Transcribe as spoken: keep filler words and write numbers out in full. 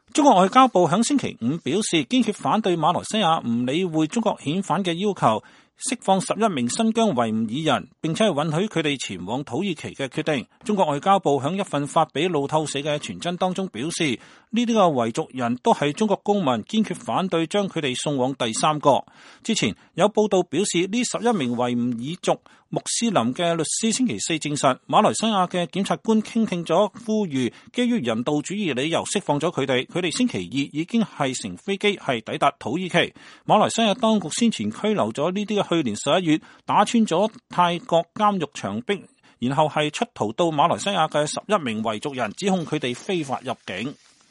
中國外交部響星期五表示，堅決反對馬來西亞唔理會中國遣返嘅要求，釋放十一名新疆維吾爾人，並且係允許佢哋前往土耳其嘅決定。中國外交部響一份發俾路透社嘅傳真當中表示，呢啲嘅維族人都係中國公民，堅決反對將佢哋送往第三國。之前有報道表示，呢十一名維吾爾族穆斯林嘅律師星期四證實，馬來西亞嘅檢察官傾聽咗呼籲，基於人道主義理由釋放咗佢哋。佢哋星期二已經係乘飛機係抵達土耳其。馬來西亞當局先前拘留咗呢啲嘅去年十一月打穿咗泰國監獄牆壁，然後係出逃到馬來西亞嘅十一名維族人，指控佢哋非法入境。